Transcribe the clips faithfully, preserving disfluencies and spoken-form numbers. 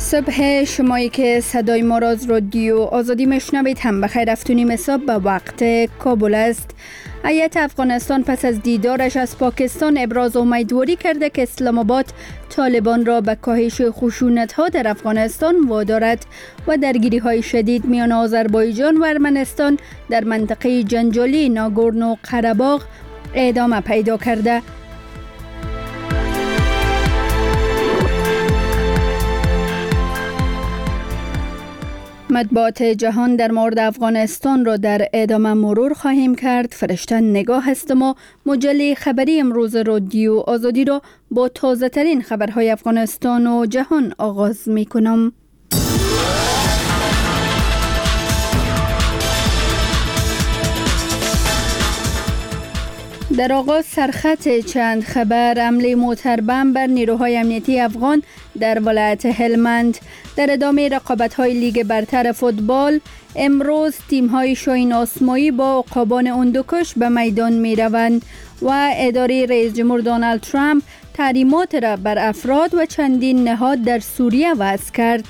صبح شمایی که صدای ما را از رادیو آزادی مشنوید هم بخیر افتونیم حساب به وقت کابل است. هیئت افغانستان پس از دیدارش از پاکستان ابراز امیدواری کرده که اسلام آباد طالبان را به کاهش خشونت‌ها در افغانستان وادارد و درگیری‌های شدید میان آذربایجان و ارمنستان در منطقه جنجالی ناگورنو قره‌باغ ادامه پیدا کرده. مطبوعات جهان در مورد افغانستان را در ادامه مرور خواهیم کرد. فرشته نگاه هستم و مجله خبری امروز رادیو آزادی را با تازه ترین خبرهای افغانستان و جهان آغاز می کنم. در آغاز سرخط چند خبر. حمله موتربم بر نیروهای امنیتی افغان در ولایت هلمند. در ادامه رقابت‌های لیگ برتر فوتبال امروز تیم‌های شاهین آسمایی با عقابان هندوکش به میدان می‌روند و اداره رئیس جمهور دونالد ترامپ تحریمات را بر افراد و چندین نهاد در سوریه وضع کرد.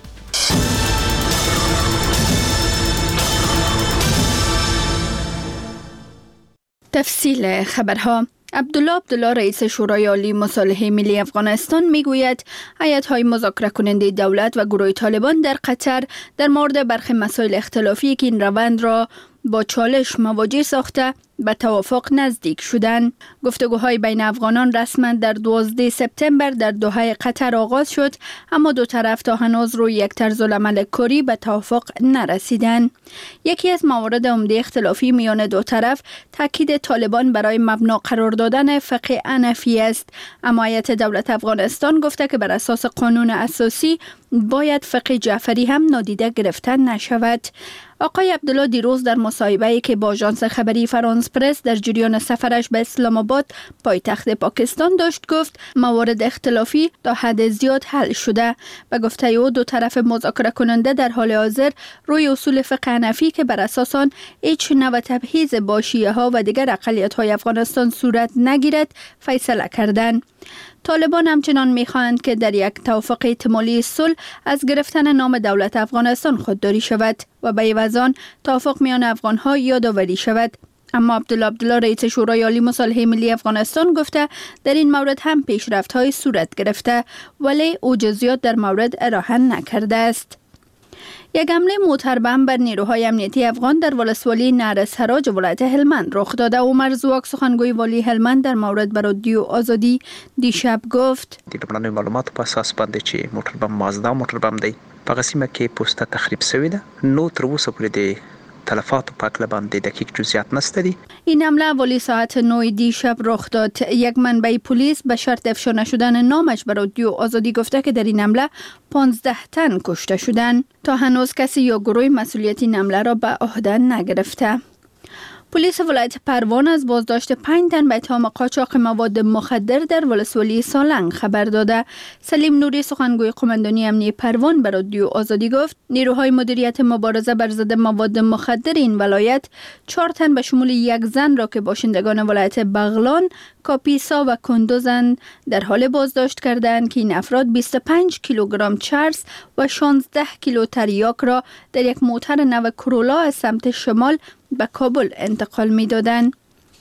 تفصیل خبرها. عبدالله عبدالله رئیس شورای عالی مصالحه ملی افغانستان میگوید هیئت‌های مذاکره کننده دولت و گروه طالبان در قطر در مورد برخی مسائل اختلافی که این روند را با چالش مواجه ساخته به توافق نزدیک شدند. گفتگوهای بین افغانان رسما در دوازده سپتامبر در دوحه قطر آغاز شد، اما دو طرف تا هنوز روی یک طرز العمل کاری به توافق نرسیدند. یکی از موارد عمده اختلافی میان دو طرف تاکید طالبان برای مبنا قرار دادن فقه حنفی است، اما هیئت دولت افغانستان گفته که بر اساس قانون اساسی باید فقه جعفری هم نادیده گرفته نشود. آقای عبدالله دیروز در مصاحبه‌ای که با آژانس خبری فرانس پرس در جریان سفرش به اسلام آباد پایتخت پاکستان داشت گفت موارد اختلافی تا حد زیاد حل شده. به گفته او دو طرف مذاکره کننده در حال حاضر روی اصول فقه حنفی که بر اساس آن هیچ نوع تبعیض با شیعه ها و دیگر اقلیت‌های افغانستان صورت نگیرد فیصله کردند. طالبان همچنان می‌خواهند که در یک توافق احتمالی صلح از گرفتن نام دولت افغانستان خودداری شود و به عوض آن توافق میان افغان‌ها یادآوری شود. اما عبدالله عبدالله رئیس شورای عالی مصالحه ملی افغانستان گفته در این مورد هم پیشرفت‌های صورت گرفته ولی او جزئیات در مورد ارائه نکرده است. یک حمله موتربم بر نیروهای امنیتی افغان در ولسوالی نعرسحراج ولایت هلمند رخ داده. عمر زواک سخنگوی والی هلمند در مورد به رادیو آزادی دیشب گفت د لومړنیو معلوماتو په اساس باندې چې موټربم مازدا موټربم دی په هغه سیمه کې پوسته تخریب شوې ده. نو تر اوسه پورې د تلفات په اړه باندې دقیق جزئیات نشته دي. این حمله والی ساعت نه دیشب رخ داد. یک منبع پلیس به شرط افشا نشدن نامش به رادیو آزادی گفته که در این حمله پانزده تن کشته شدند. تا هنوز کسی یا گروه مسئولیت این حمله را به عهده نگرفته. پلیس ولایت پروان از بازداشت پنج تن به اتهام قاچاق مواد مخدر در ولسوالی سالنگ خبر داده. سلیم نوری سخنگوی قماندانی امنیتی پروان به رادیو آزادی گفت نیروهای مدیریت مبارزه بر ضد مواد مخدر این ولایت چهار تن به شمول یک زن را که باشندگان ولایت بغلان، کاپیسا و کندوزند در حال بازداشت کردند که این افراد بیست و پنج کیلوگرم چرس و شانزده کیلو تریاک را در یک موتر نو کرولا از سمت شمال به کابل انتقال می دادند.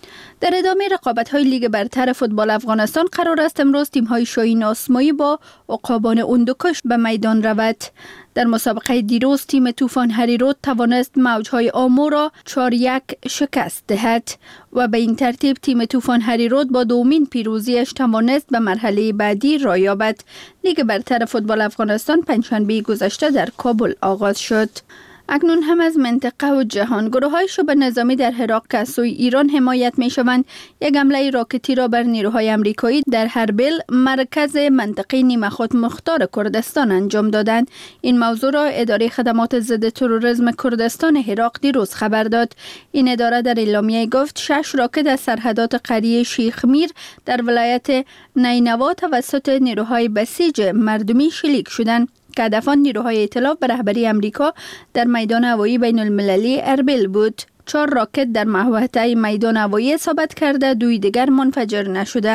در ادامه رقابت‌های لیگ برتر فوتبال افغانستان قرار است امروز تیم‌های شاهین آسمایی با عقابان هندوکش به میدان رود. در مسابقه دیروز تیم طوفان هریرود توانست موجهای آمو را چهار یک شکست دهد و به این ترتیب تیم طوفان هریرود با دومین پیروزیش توانست به مرحله بعدی راه یابد. لیگ برتر فوتبال افغانستان پنجشنبه گذشته در کابل آغاز شد. اکنون هم از منطقه و جهان. گروه‌های شبه نظامی در عراق که از سوی ایران حمایت می‌شوند یک حمله راکتی را بر نیروهای آمریکایی در هربیل مرکز منطقه نیمه خود مختار کردستان انجام دادند. این موضوع را اداره خدمات ضد تروریسم کردستان عراق دیروز خبر داد. این اداره در اعلامیه گفت شش راکت از سرحدات قریه شیخ میر در ولایت نینوا توسط نیروهای بسیج مردمی شلیک شدند که هدفان نیروهای ائتلاف به رهبری امریکا در میدان هوایی بین المللی اربیل بود. چهار راکت در محوطه میدان هوایی اصابت کرده، دوی دیگر منفجر نشده.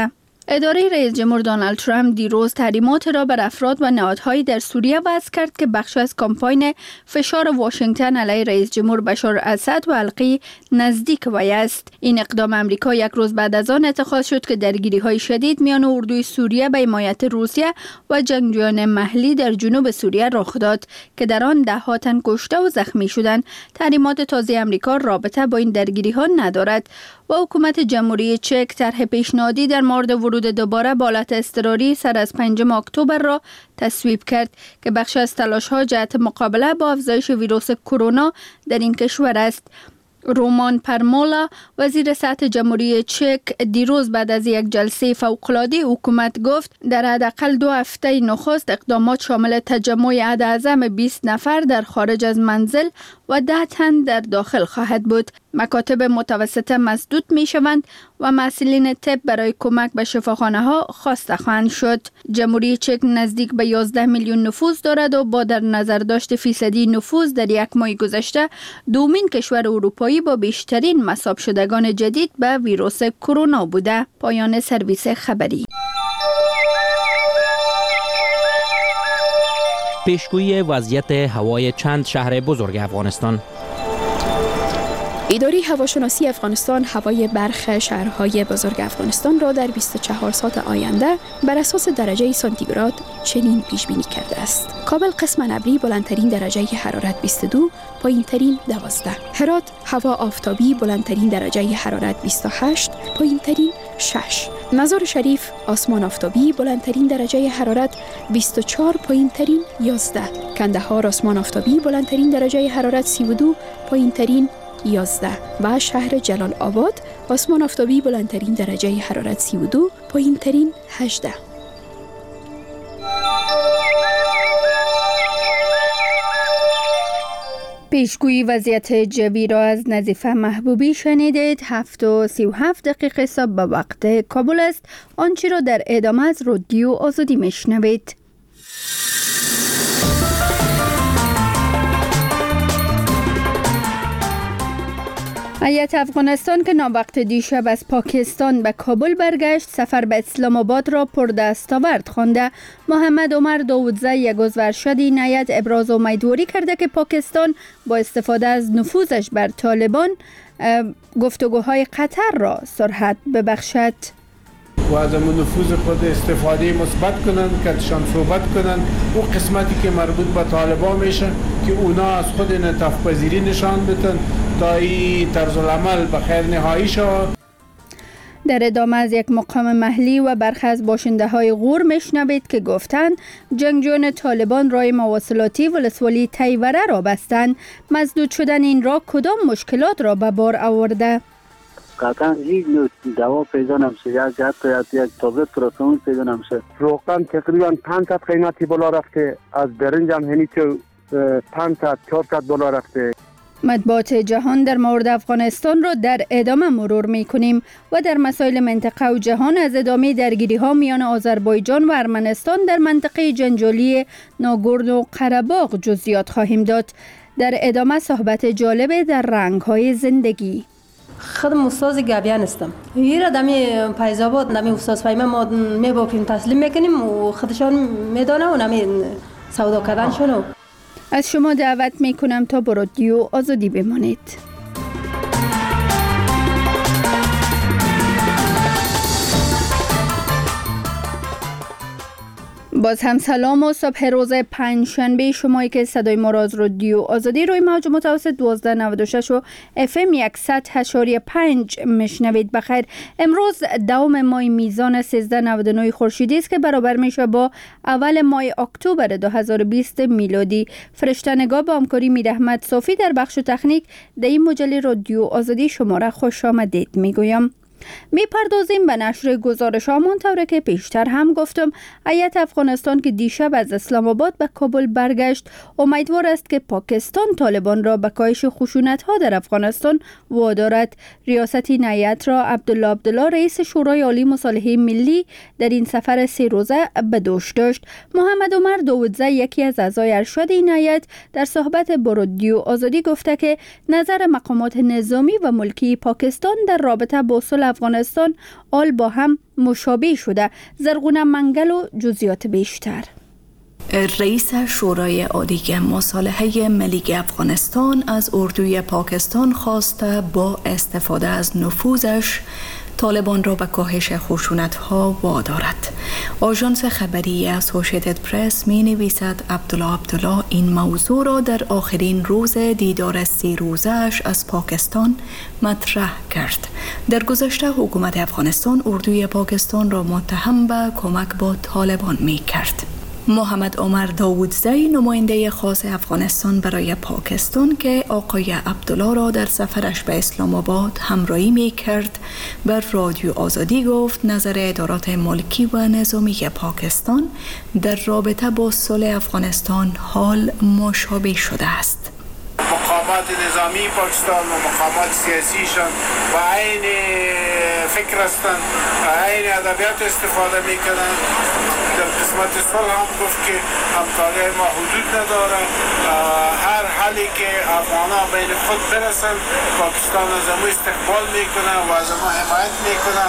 اداره رئیس جمهور دونالد ترامپ دیروز تحریمات را بر افراد و نهادهایی در سوریه وضع کرد که بخش از کمپاین فشار واشنگتن علیه رئیس جمهور بشار اسد و حلقه نزدیک وی است. این اقدام امریکا یک روز بعد از آن اتخاذ شد که درگیری‌های شدید میان اردوی سوریه به حمایت روسیه و جنگجویان محلی در جنوب سوریه رخ داد که در آن ده ها تن کشته و زخمی شدند. تحریمات تازه امریکا رابطه با این درگیری‌ها ندارد و حکومت جمهوری چک طرح پیشنهادی در مورد ورود دوباره به حالت اضطراری سر از پنجم اکتبر را تصویب کرد که بخش از تلاش‌ها جهت مقابله با افزایش ویروس کرونا در این کشور است. رومان پرمولا وزیر صحت جمهوری چک دیروز بعد از یک جلسه فوق‌العاده حکومت گفت در حداقل دو هفته نخست اقدامات شامل تجمع عدداعظم بیست نفر در خارج از منزل و ده تن در داخل خواهد بود. مکاتب متوسطه مسدود می شوند و مسئولین طب برای کمک به شفاخانه ها خواسته خواهند شد. جمهوری چک نزدیک به یازده میلیون نفوس دارد و با در نظر داشت فیصدی نفوس در یک ماه گذشته دومین کشور اروپایی با بیشترین مصاب شدگان جدید به ویروس کرونا بوده. پایان سرویس خبری. پیشگویی وضعیت هوای چند شهر بزرگ افغانستان. اداره هواشناسی افغانستان هوای برخی شهرهای بزرگ افغانستان را در بیست و چهار ساعت آینده بر اساس درجه سانتیگراد چنین پیش بینی کرده است: کابل قسما ابری بلندترین درجه حرارت بیست و دو، پایینترین دوازده. هرات هوا آفتابی بلندترین درجه حرارت بیست و هشت، پایینترین شش. مزار شریف آسمان آفتابی بلندترین درجه حرارت بیست و چهار، پایینترین یازده. کندهار آسمان آفتابی بلندترین درجه حرارت سی و دو، پایینترین یازده. و شهر جلال آباد آسمان آفتابی بلندترین درجه حرارت سی و دو، پایینترین هجده. پیشگویی وضعیت جوی را از نظیفه محبوبی شنیدید. هفت و سی و هفت دقیقه صبح به وقت کابل است. آنچه را در ادامه از رادیو آزادی میشنوید. هیئت افغانستان که ناوقت دیشب از پاکستان به کابل برگشت، سفر به اسلام آباد را پردستاورد خوانده. محمد عمر داودزی، یک عضو ارشد این هیئت، ابراز امیدواری کرده که پاکستان با استفاده از نفوذش بر طالبان گفتگوهای قطر را سرعت ببخشد و از همون نفوذ خود استفاده مثبت کنن که شان صحبت کنن او قسمتی که مربوط به طالبان میشه که اونا از خود انعطاف پذیری نشان بدن تا این طرز العمل به خیر نهایی شود. در ادامه از یک مقام محلی و برخی از باشنده های غور میشنوید که گفتند جنگجویان طالبان راه مواصلاتی ولسوالی تیوره را بستند. مسدود شدن این راه کدام مشکلات را به بار آورده؟ قطعا هیچ نوع دوا پیدا نمیشه، یک حتی یک تابلت پروفمول پیدا نمیشه. روغن تقریبا پنج صد قیمتی بالا رفته، از برنج هم هنی تو پنج صد چهار صد بالا رفته. مطبوعات جهان در مورد افغانستان را در ادامه مرور می کنیم و در مسائل منطقه و جهان از ادامه درگیری ها میان آذربایجان و ارمنستان در منطقه جنجالی ناگورنو قره‌باغ جزئیات خواهیم داد. در ادامه صحبت جالب در رنگ های زندگی. خودم استاد گابیان هستم. هیرا دمی پیزابات دمی استاد فایمه ما میبافیم تسلیم میکنیم و خودشان میدانه و نمی سودا کردنشونو. از شما دعوت میکنم تا با رادیو آزادی بمانید. باز هم سلام و صبح روز پنجشنبه شمایی که صدای ما را از رادیو آزادی روی موج متوسط دوازده نود و شش و اف ام صد و پنج میشنوید. بخیر، امروز دوم ماه میزان سیزده و نود و نه خورشیدی است که برابر میشه با اول ماه اکتبر دو هزار و بیست میلادی. فرشته نگاه با همکاری میر احمد صافی در بخش تکنیک در این مجله رادیو آزادی شما را خوش آمدید میگویم. می پردازیم به نشر گزارش هامان طوره که پیشتر هم گفتم هیئت افغانستان که دیشب از اسلام آباد به کابل برگشت امیدوار است که پاکستان طالبان را به کاهش خشونت ها در افغانستان وادارد. ریاست این هیئت را عبدالله عبدالله رئیس شورای عالی مصالحه ملی در این سفر سه روزه به دوش داشت. محمد عمر داودزی یکی از اعضای ارشد این هیئت در صحبت با رادیو آزادی گفته که نظر مقامات نظامی و ملکی پاکستان در رابطه با صلح افغانستان آل با هم مشابه شده. زرغونه منگل و جزئیات بیشتر. رئیس شورای عالی مصالحه ملی افغانستان از اردوی پاکستان خواسته با استفاده از نفوذش طالبان را به کاهش خشونت‌ها وادارد. آژانس خبری اسوسییتد پرس می نویسد عبدالله عبدالله این موضوع را در آخرین روز دیدار سی روزه‌اش از پاکستان مطرح کرد. در گذشته حکومت افغانستان اردوی پاکستان را متهم به کمک با طالبان می کرد. محمد عمر داودزی نماینده خاص افغانستان برای پاکستان که آقای عبدالله را در سفرش به اسلام آباد همراهی می کرد بر رادیو آزادی گفت نظر ادارات ملکی و نظامی پاکستان در رابطه با صلح افغانستان حال مشابه شده است. مقامات نظامی پاکستان و مقامات سیاسیشان و عین فکر هستند و عین ادبیات استفاده میکنند. در قسمت صلح هم گفت که همکاری ما حدود نداره. هر حالی که افغانا بین خود برسند پاکستان از ما استقبال میکنه و از ما حمایت میکنه.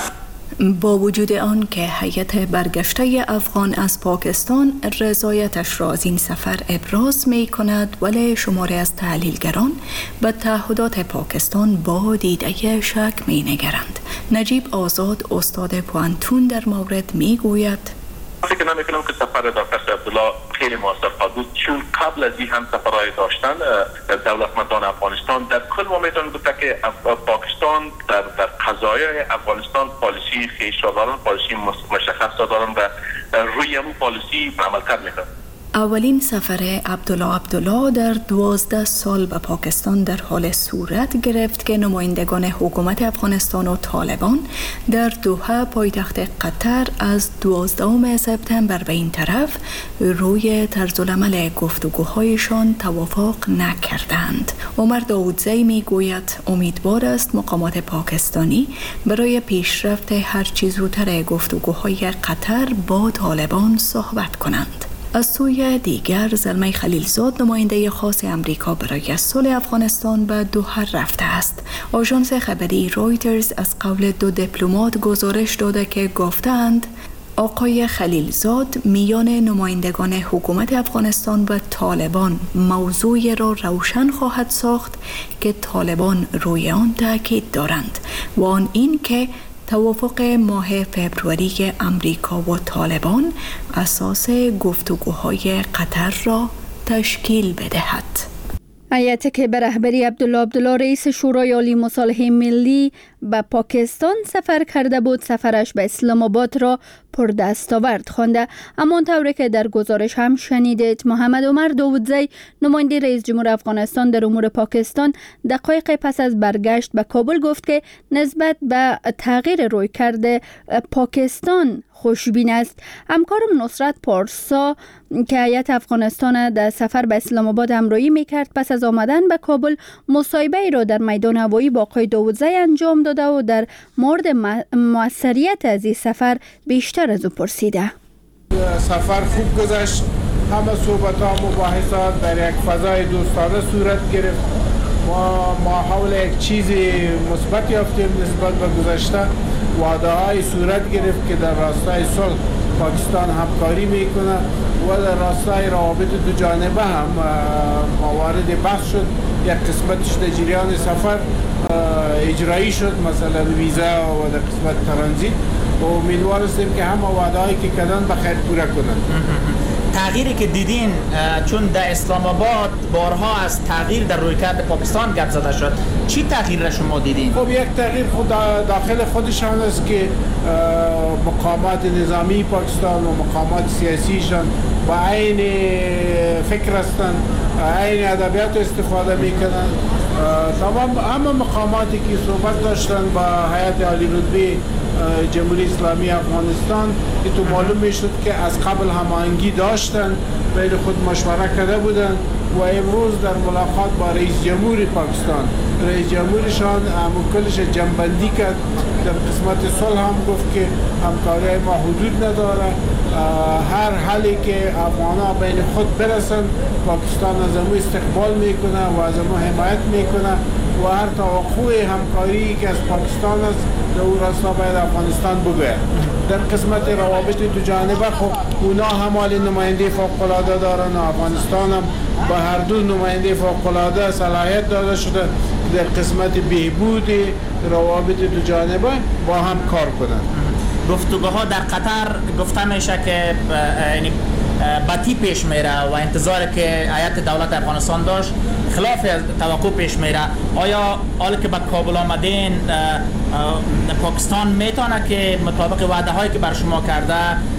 با وجود آن که هیئت برگشته افغان از پاکستان رضایتش را از این سفر ابراز می کند، ولی شماری از تحلیلگران به تعهدات پاکستان با دیده شک می نگرند. نجیب آزاد استاد پوانتون در مورد می گوید فکر نمی کنم که سفر دکتر عبدالله خیلی موثر خواهد بود، چون قبل از این هم سفرهای داشتن دولتمندان افغانستان در کل ما میتونیم گفت که پاکستان در در قضایای افغانستان پالیسی خیش را دارن، پالیسی مشخص را دارن و روی اون پالیسی عملکرد میکنن. اولین سفر عبدالله عبدالله در دوازده سال به پاکستان در حال صورت گرفت که نمایندگان حکومت افغانستان و طالبان در دوحه پایتخت قطر از دوازدهم سپتامبر به این طرف روی طرزالعمل گفتگوهایشان توافق نکردند. عمر داودزی می گوید امیدوار است مقامات پاکستانی برای پیشرفت هرچی زودتر گفتگوهای قطر با طالبان صحبت کنند. از سوی دیگر زلمه خلیلزاد نماینده خاص امریکا برای صلح افغانستان به دوحه رفته است. آژانس خبری رویترز از قول دو دیپلمات گزارش داده که گفتند آقای خلیلزاد میان نمایندگان حکومت افغانستان و طالبان موضوعی را روشن خواهد ساخت که طالبان روی آن تاکید دارند و آن این که توافق ماه فبروری امریکا و طالبان اساس گفتگوهای قطر را تشکیل بدهد. هیئتی که به رهبری عبدالله عبدالله رئیس شورای عالی مصالحه ملی به پاکستان سفر کرده بود سفرش به اسلام آباد را پردستاورد خوانده. اما طوری که در گزارش هم شنیدید محمد عمر داودزی نماینده رئیس جمهور افغانستان در امور پاکستان دقایق پس از برگشت به کابل گفت که نسبت به تغییر رویکرد پاکستان خوشبین است. همکارم نصرت پارسا که هیئت افغانستان در سفر به اسلام آباد همراهی میکرد پس از آمدن به کابل مصاحبه ای را در میدان هوایی با آقای داودزی انجام داده و در مورد موثریت از این سفر بیشتر از او پرسیده. سفر خوب گذشت، همه صحبت ها مباحثات در یک فضای دوستانه صورت گرفت. ما ما حول یک چیز مثبت یافتیم نسبت به گذشته. وعده های صورت گرفت که در راستای صلح پاکستان همکاری میکنه و در راستای روابط دو جانبه هم موارد بحث شد. یک قسمتش در جریان سفر اجرایی شد، مثلا ویزا و در قسمت ترانزیت، و امیدوار هستیم که همه وعده هایی که کردن بخیر پوره کنند. تغییری که دیدین، چون در اسلام آباد بارها از تغییر در رویکرد پاکستان گپ زده شد، چی تغییر را شما دیدین؟ خب یک تغییر خود داخل خودشان است که مقامات نظامی پاکستان و مقامات سیاسیشان با عین فکر هستند، عین ادبیات استفاده میکنند. تمام همه مقاماتی که صحبت داشتن با هیئت عالی رتبه جمهوری اسلامی افغانستان که تو معلوم میشد که از قبل هماهنگی داشتن، بین خود مشوره کرده بودن و امروز در ملاقات با رئیس جمهور پاکستان رئیس جمهورشان کلش جنبندی کرد. در قسمت صلح هم گفت که همکاری ما حدود نداره، هر حالی که افغانا بین خود برسن پاکستان از ما استقبال میکنه و از ما حمایت میکنه و هر توقع همکاری که از پاکستان است در او راستا باید افغانستان بگوید. در قسمت روابط دو جانبه خب اونا هم حال نماینده فوق‌العاده دارن و افغانستان هم با هر دو نماینده فوق‌العاده صلاحیت داده شده در قسمت بهبود روابط دو جانبه با هم کار کنند. گفتگوها در قطر گفته میشه که یعنی باتی پیش میره و انتظار که هیئت دولت افغانستان داشت خلاف توقع پیش میره. آیا حالا که به کابل آمدین پاکستان میتونه که مطابق وعده هایی که بر شما کرده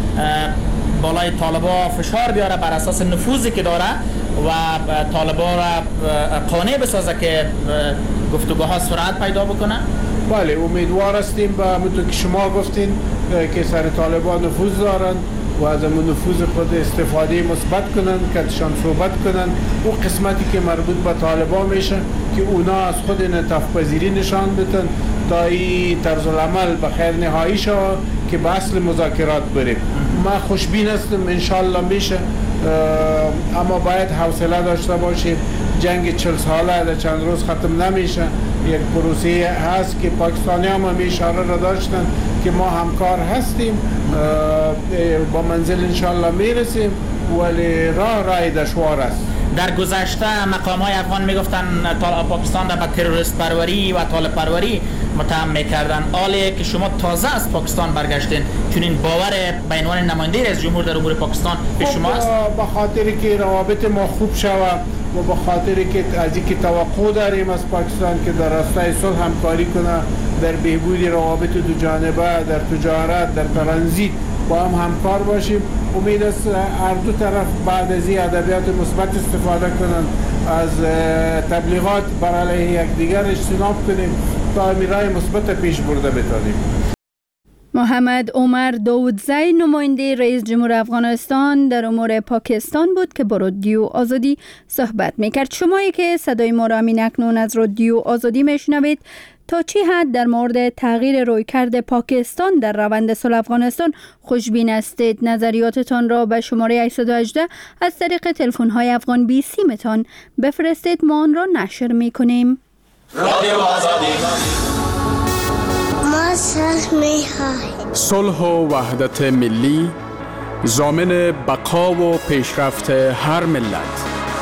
بالای طالبا فشار بیاره بر اساس نفوذی که داره و طالبا را قانع بسازه که گفتگوها سرعت پیدا بکنه؟ بله امیدوار هستیم به همونطور که شما گفتین که سر طالبان نفوذ دارن و از اون نفوذ خود استفاده مثبت کنن که ازشان صحبت کنن او قسمتی که مربوط به طالبان میشه که اونا از خود انعطاف پذیری نشان بدن تا این طرز العمل به خیر نهایی شود که به اصل مذاکرات بریم. ما خوشبین هستم انشالله میشه، اما باید حوصله داشته باشیم. جنگ چل ساله در چند روز ختم نمیشه. یک پروسه هست که پاکستانی هم همی اشاره را داشتن که ما همکار هستیم، با منزل انشالله میرسیم، ولی راه راه دشوار است. در گذشته مقام های افغان میگفتن پاکستان را به تروریست پروری و طالب پروری متهم میکردن. حالی که شما تازه از پاکستان برگشتین، چون این باور به عنوان نماینده رئیس جمهور در امور پاکستان به شما است؟ به خاطری که روابط ما خوب شود و به خاطری که از اینکه توقع داریم از پاکستان که در راستای صلح همکاری کنه در بهبود روابط دو جانبه، در تجارت، در ترانزیت با هم همکار باشیم. امید است هر دو طرف بعد از این ادبیات مثبت استفاده کنن، از تبلیغات بر علیه یکدیگر اجتناب کنیم تا راه مثبت پیش برده بتانیم. محمد عمر داودزی نماینده رئیس جمهور افغانستان در امور پاکستان بود که با رادیو آزادی صحبت میکرد. شمایی که صدای ما را همین اکنون از رادیو آزادی میشنوید، تا چی حد در مورد تغییر رویکرد پاکستان در روند صلح افغانستان خوشبین هستید؟ نظریاتتان را به شماره هشت یک هشت از طریق تلفن های افغان بی سی متان بفرستید، ما آن را نشر میکنیم. رادیو آزادی ما صلح می‌خواهیم. صلح و وحدت ملی ضامن بقا و پیشرفت هر ملت.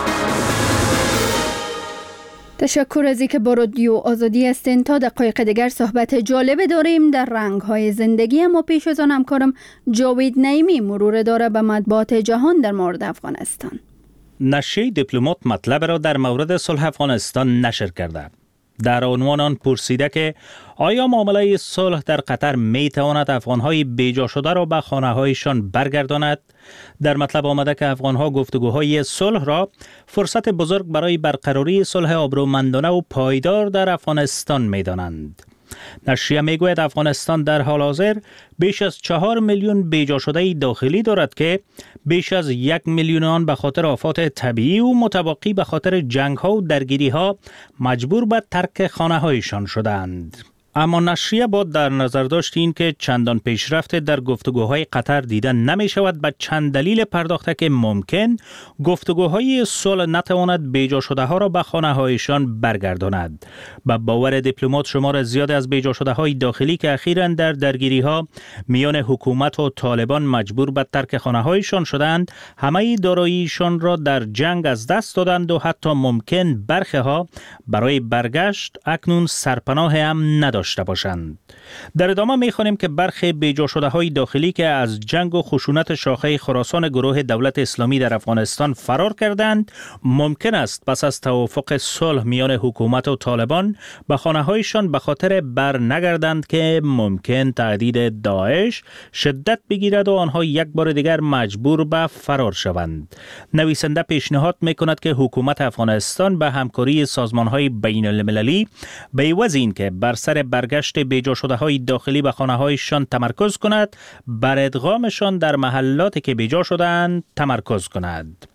تشکر از اینکه با رادیو آزادی هستین. تا دقایق دیگر صحبت جالب داریم در رنگ‌های زندگی، اما پیش از آن همکارم جاوید نعیمی مرور داره به مطبوعات جهان در مورد افغانستان. نشریه دیپلمات مطلب را در مورد صلح افغانستان نشر کرده. در عنوان آن پرسیده که آیا معامله صلح در قطر می تواند افغانهای بیجا شده را به خانه‌هایشان برگرداند؟ در مطلب آمده که افغانها گفتگوهای صلح را فرصت بزرگ برای برقراری صلح آبرومندانه و پایدار در افغانستان می دانند. نشریه می گوید افغانستان در حال حاضر بیش از چهار میلیون بیجا شده داخلی دارد که بیش از یک میلیون آن به خاطر آفات طبیعی و متباقی به خاطر جنگ ها و درگیری ها مجبور به ترک خانه هایشان شدند. اما نشریه با در نظر داشت این که چندان پیشرفت در گفتگوهای قطر دیده نمی شود به چند دلیل پرداخته که ممکن گفتگوهای صلح نتواند بیجا شده ها را به خانه هایشان برگرداند. به باور دیپلمات شمار زیاد از بیجا شده های داخلی که اخیراً در درگیری ها میان حکومت و طالبان مجبور به ترک خانه هایشان شدند، همه داراییشان را در جنگ از دست دادند و حتی ممکن برخی ها برای برگشت اکنون سرپناه هم نداشتند باشند. در ادامه می‌خوانیم که برخی بیجا شده های داخلی که از جنگ و خشونت شاخه خراسان گروه دولت اسلامی در افغانستان فرار کردند، ممکن است پس از توافق صلح میان حکومت و طالبان به خانه‌هایشان به خاطر بر نگردند که ممکن تهدید داعش شدت بگیرد و آنها یک بار دیگر مجبور به فرار شوند. نویسنده پیشنهاد می‌کند که حکومت افغانستان به همکاری سازمان‌های بین‌المللی به عوض اینکه بر سر برگشت بیجا شده های داخلی به خانه هایشان تمرکز کند، بر ادغامشان در محلاتی که بیجا شدند تمرکز کند.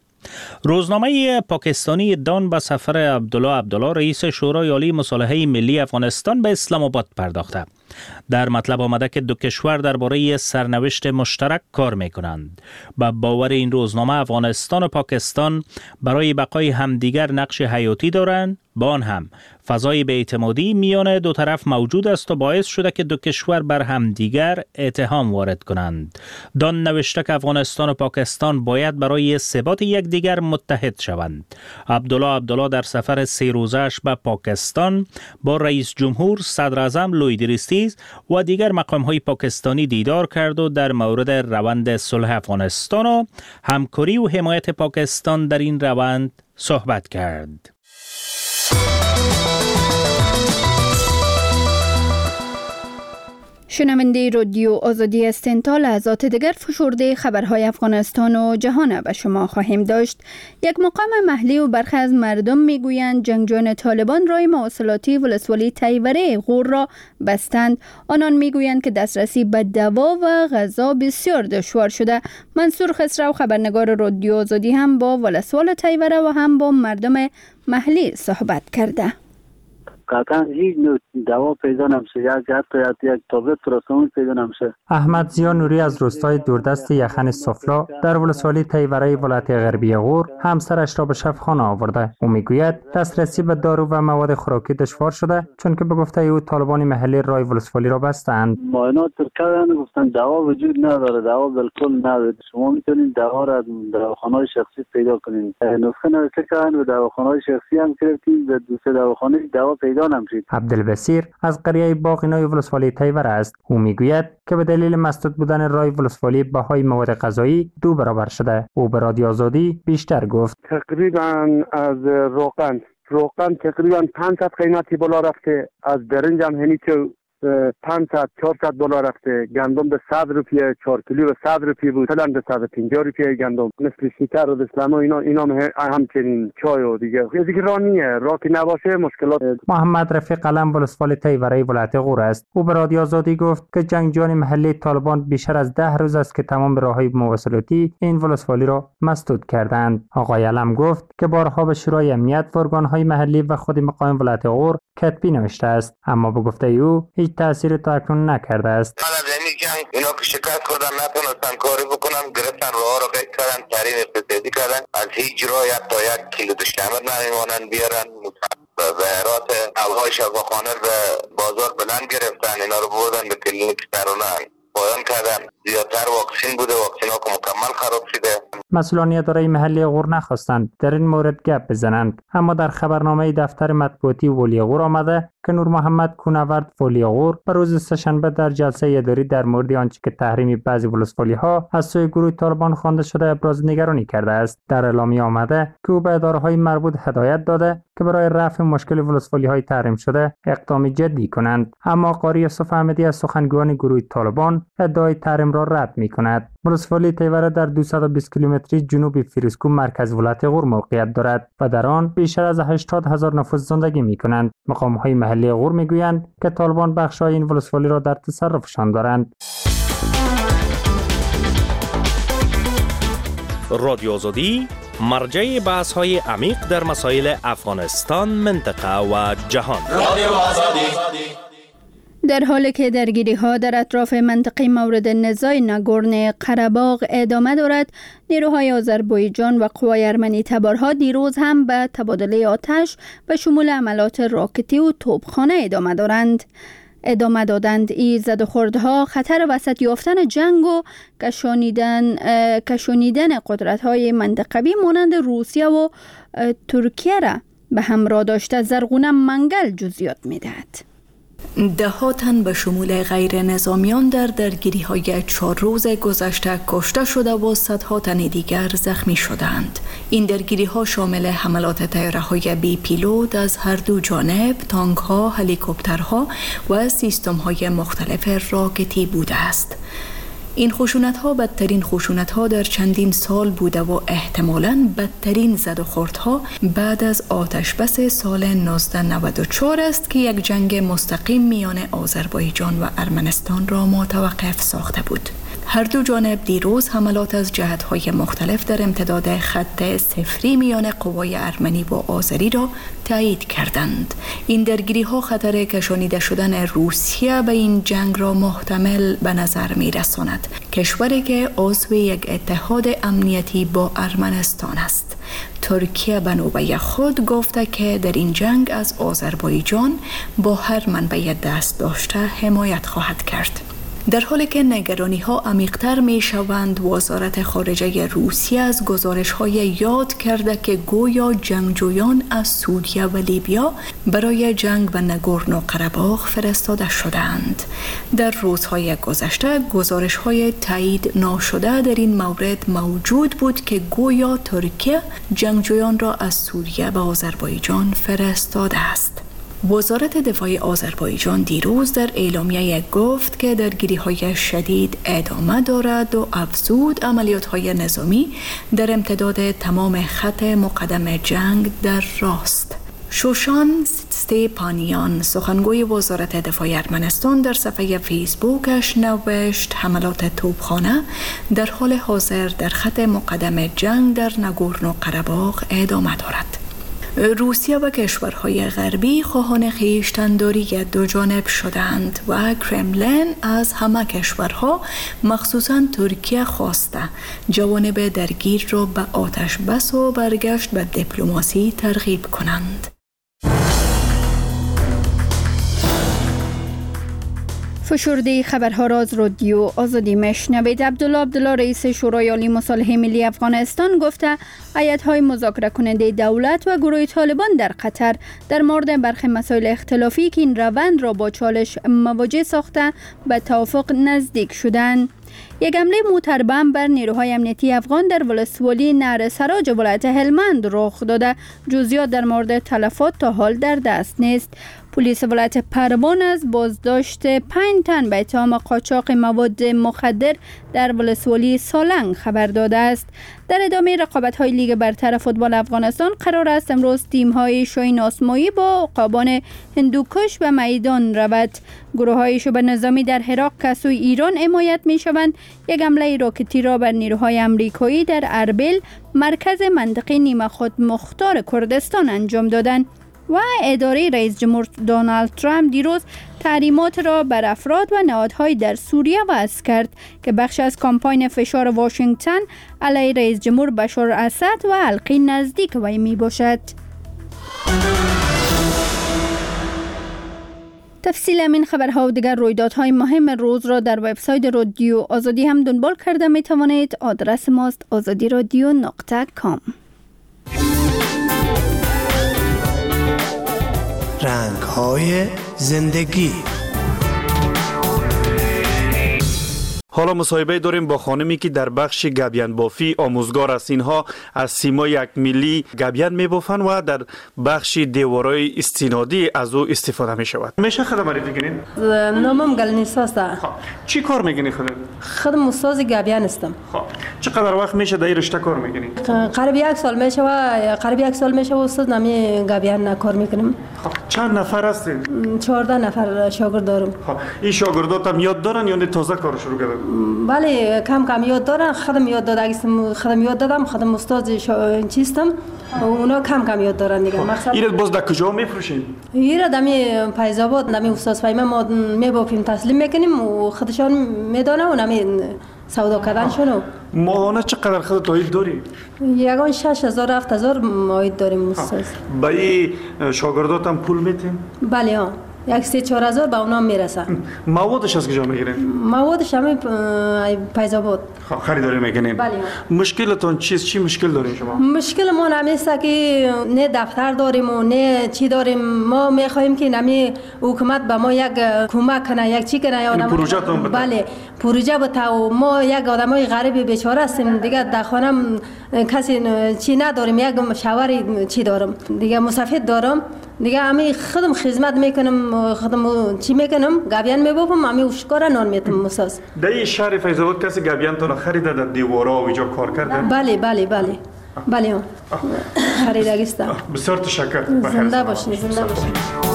روزنامه پاکستانی دان به سفر عبدالله عبدالله رئیس شورای عالی مصالحه ملی افغانستان به اسلام آباد پرداخته. در مطلب آمده که دو کشور درباره سرنوشت مشترک کار می‌کنند. با باور این روزنامه افغانستان و پاکستان برای بقای همدیگر نقش حیاتی دارند. با آن هم فضای بی‌اعتمادی میان دو طرف موجود است و باعث شده که دو کشور بر هم دیگر اتهام وارد کنند. دان نوشته که افغانستان و پاکستان باید برای ثبات یکدیگر متحد شوند. عبدالله عبدالله در سفر سه روزه‌اش به پاکستان با رئیس جمهور، صدر اعظم لوی دریستیز و دیگر مقام‌های پاکستانی دیدار کرد و در مورد روند صلح افغانستان و همکاری و حمایت پاکستان در این روند صحبت کرد. شنونده رادیو آزادی هستین. تا لحظات دیگر فشرده خبرهای افغانستان و جهان به شما خواهیم داشت. یک مقام محلی و برخی از مردم میگویند جنگجویان طالبان راه مواصلاتی ولسوالی تیوره غور را بستند. آنان میگویند که دسترسی به دوا و غذا بسیار دشوار شده. منصور خسرو خبرنگار رادیو آزادی هم با ولسوال تیوره و هم با مردم محلی صحبت کرده. قطعا هیچ نوع دوا پیدا نمیشه، یک حتی یک تابلت پاراسیتامول پیدا نمیشه. احمد زیا نوری از روستای دوردست یخن سفلا در ولسوالی تیوره ولایت غربی غور همسرش را به شفاخانه آورده. او میگوید دسترسی به دارو و مواد خوراکی دشوار شده چون که به گفته او طالبان محلی راه ولسوالی را بستند. معاینات کردن گفتن دوا وجود نداره، دوا بالکل نداره. شما میتونید دوا را در دواخانه‌های شخصی پیدا کنید. نسخه نوشته کردن و دواخانه‌های شخصی هم گرفتیم و دو سه دواخانه دوا پیدا نمیشه. عبدالبصیر از قریه باغینای ولسوالی تیوره است. او میگوید که به دلیل مسدود بودن راه ولسوالی بهای مواد غذایی دو برابر شده. او به رادیو آزادی بیشتر گفت. تقریبا از روغن روغن تقریبا پانصد قیمتی بالا رفته، از برنج هم همین که پانصد چهارصد دلار رفته، گندم به صد روپیه، چهار کیلو به صد روپیه بود، مثلا به صد و پنجاه روپیه گندم، مثل شکر و بسلام و اینا اینا همچنین چای و دیگه دیگه راه نیه، راه که نباشه مشکلات. محمد رفیق قلم ولسوالی تیوره ولایت غور است. او به رادیو آزادی گفت که جنگجویان محلی طالبان بیشتر از ده روز است که تمام راههای مواصلاتی این ولسوالی را مسدود کردند. آقای علم گفت که بارها به شورای امنیت و ارگان‌های محلی و خود مقام ولایت غور کتبی نوشته است، اما به گفته او هیچ تأثیری تا اکنون نکرده است. یعنی جنگ اینا که شکست خوردن، نتونستن کاری بکنن، گرفتن راه رو قید کردن، ترین اقتصادی کردن، از هیچ جای تا یک کیلو دشمن نمیمونن بیارن. ظاهرات ابهای شفاخانه به بازار بلند گرفتن، اینا رو بردن به کلینیک سرونن پایان کردن. زیادتر واکسین بوده، واکسین ها که مکمل خراب شده. مسئولان اداره محلی غور نخواستند در این مورد گپ بزنند، اما در خبرنامه دفتر مطبوعاتی ولی غور آمده که نور محمد کونورد ولی غور به روز سه‌شنبه در جلسه اداری در مورد آنچه که تحریم بعضی ولسوالی ها از سوی گروه طالبان خوانده شده ابراز نگرانی کرده است. در اعلامیه آمده که او به اداره‌های مربوط هدایت داده که برای رفع مشکل ولسوالی های تحریم شده اقدام جدی کنند، اما قاری یوسف احمدی از سخنگوان گروه طالبان ادعای تحریم را رد می‌کند. ولسوالی تیوره در دویست و بیست کیلومتری جنوب فیروزکو مرکز ولایت غور موقعیت دارد و در آن بیشتر از هشتاد هزار نفوس زندگی می‌کنند. مقام‌های محلی غور می‌گویند که طالبان بخش‌های این ولسوالی را در تصرفشان دارند. رادیو آزادی مرجع بحث‌های عمیق در مسائل افغانستان، منطقه و جهان. رادیو آزادی. در حالی که درگیری‌ها در اطراف منطقه مورد نزاع ناگورنو قره‌باغ ادامه دارد، نیروهای آذربایجان و قوای ارمنی تبارها دیروز هم به تبادله آتش به شمول عملات راکتی و توپخانه ادامه دارند. ادامه دادند این زدوخوردها خطر وسط یافتن جنگ و کشانیدن کشانیدن قدرت‌های منطقوی مانند روسیه و ترکیه را به همراه داشته. زرغونه منگل جزئیات می‌دهد. ده ها تن به شمول غیر نظامیان در درگیری های چهار روز گذشته کشته شده و صدها تن دیگر زخمی شدند. این درگیری ها شامل حملات طیاره های بی پیلوت از هر دو جانب، تانک ها، هلیکوپترها و سیستم های مختلف راکتی بوده است. این خشونت ها بدترین خشونت ها در چندین سال بوده و احتمالاً بدترین زد و خورد ها بعد از آتش بس سال نوزده نود و چهار است که یک جنگ مستقیم میان آذربایجان و ارمنستان را متوقف ساخته بود. هر دو جانب دیروز حملات از جهت‌های مختلف در امتداد خط صفری میان قوای ارمنی و آذری را تایید کردند. این درگیری‌ها خطر کشانیده شدن روسیه به این جنگ را محتمل به نظر می‌رساند، کشوری که عضو یک اتحاد امنیتی با ارمنستان است. ترکیه به نوبه خود گفته که در این جنگ از آذربایجان با هر منبع دست داشته حمایت خواهد کرد. در حالی که نگرانی ها عمیق‌تر می شوند، وزارت خارجه روسیه از گزارش های یاد کرده که گویا جنگجویان از سوریه و لیبیا برای جنگ به نگورنو قره‌باغ فرستاده شدند. در روزهای گذشته گزارش های تایید ناشده در این مورد موجود بود که گویا ترکیه جنگجویان را از سوریه به آذربایجان فرستاده است. وزارت دفاع آذربایجان دیروز در اعلامیه گفت که درگیری‌های شدید ادامه دارد و افزود عملیات‌های نظامی در امتداد تمام خط مقدم جنگ در راست. شوشان ستیپانیان، سخنگوی وزارت دفاع ارمنستان، در صفحه فیسبوکش نوشت حملات توپخانه در حال حاضر در خط مقدم جنگ در نگورنو قره‌باغ ادامه دارد. روسیه و کشورهای غربی خواهان خویشتن‌داری دو جانب شدند و کرملین از همه کشورها مخصوصاً ترکیه خواسته جوانب درگیر را به آتش بس و برگشت به دیپلماسی ترغیب کنند. فشرده خبرها را از رادیو آزادی میشنوید. عبدالله عبدالله رئیس شورای عالی مصالحه ملی افغانستان گفته هیئت‌های مذاکره کننده دولت و گروه طالبان در قطر در مورد برخی مسائل اختلافی که این روند را با چالش مواجه ساخته به توافق نزدیک شدند. یک حمله موتر بم بر نیروهای امنیتی افغان در ولسوالی نهر سراج ولایت هلمند رخ داده. جزئیات در مورد تلفات تا حال در دست نیست. پلیس ولایت پروان از بازداشت پنج تن به اتهام قاچاق مواد مخدر در ولسوالی سالنگ خبر داده است. در ادامه رقابت‌های لیگ برتر فوتبال افغانستان قرار است امروز تیم‌های شاهین آسمایی با عقابان هندوکش به میدان رود. گروه‌های شبه نظامی در عراق که سوی ایران حمایت می‌شوند یک حمله راکتی را بر نیروهای آمریکایی در اربیل، مرکز منطقه نیمه خود مختار کردستان انجام دادند. و اداره رئیس جمهور دونالد ترامپ دیروز تحریمات را بر افراد و نهادهای در سوریه وضع کرد که بخش از کامپاین فشار واشنگتن علیه رئیس جمهور بشار اسد و حلقه نزدیک وی می باشد. تفصیل این خبرها و دیگر رویدادهای مهم روز را در وبسایت رادیو آزادی هم دنبال کرده می توانید. آدرس ماست آزادی رادیو نقطه کام. رنگ‌های زندگی. حالا مصاحبه داریم با خانمی که در بخش گبین بافی آموزگار است. اینها از سیما یک ملی گبین میبافند و در بخش دیوارای استنادی از او استفاده می شود. میشه خودم معرفی کنین؟ نامم گلنیسا است. چی کار میکنی خودت؟ خودم استاد گبین هستم. خب چقدر وقت میشه در این رشته کار میکنی؟ قریب یک سال میشه و قریب یک سال میشه استاد نمی گبین کار میکنم. خب چند نفر هستین؟ چهارده نفر شاگرد دارم. خب این شاگردات هم یاد دارن یا نه تازه کار شروع کردن؟ بله کم کم یاد دارن. خودم یاد دادم خودم یاد دادم خودم استاد شا... چیستم. اونا کم کم یاد دارن دیگه. مقصد این باز در کجا میفروشین؟ این دمی پیزاباد دمی استاد فایمه ما میبافیم تسلیم میکنیم و خودشان میدانه و نمی سودا کردنشونو. ماهانه چقدر خودت عاید داری؟ یگان شش هزار هفت هزار عاید داریم استاد. با این شاگردات هم پول میتین؟ بله ها. یک سه چهار هزار به اونا میرسه. موادش از کجا میگیرین؟ موادش همه پیزاباد. خب خریداری میکنین؟ بله. مشکلتون چیست؟ چی مشکل دارین شما؟ مشکل ما نمیست که نه دفتر داریم و نه چی داریم. ما میخوایم که نمی حکومت به ما یک کمک کنه، یک چی کنه یا پروژه تون بده. بله پروژه بده و ما یک آدمای غریب بیچاره هستیم دیگه. در خانم کسی چی نداریم. یک شوهر چی دارم دیگه، مسافر دارم دیگه. همه خودم خدمت میکنم، خودم چی میکنم گبین میبافم، همه اشکار نان میتم مساس. در این شهر فیض‌آباد کسی گبین تو خریده در دیوارا و اینجا کار کرده؟ بله بله بله بله خریدگی است. بسیار تشکر. زنده باشین زنده باشین.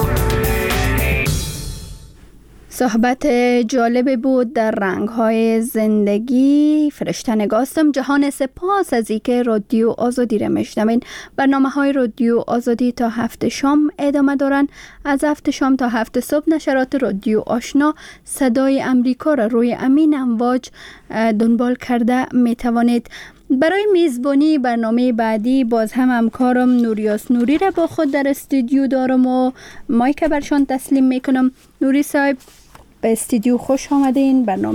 صحبت جالب بود در رنگ‌های زندگی. فرشته نگاستم. جهان سپاس از اینکه رادیو آزادی را میشنوین. برنامه‌های رادیو آزادی تا هفت شام ادامه دارن. از هفت شام تا هفت صبح نشرات رادیو آشنا صدای امریکا را روی امین امواج دنبال کرده می توانید. برای میزبانی برنامه بعدی باز هم همکارم نوریاس نوری را با خود در استودیو دارم و مایک برشان تسلیم میکنم. نوری صاحب به استودیو خوش آمدین. برنامه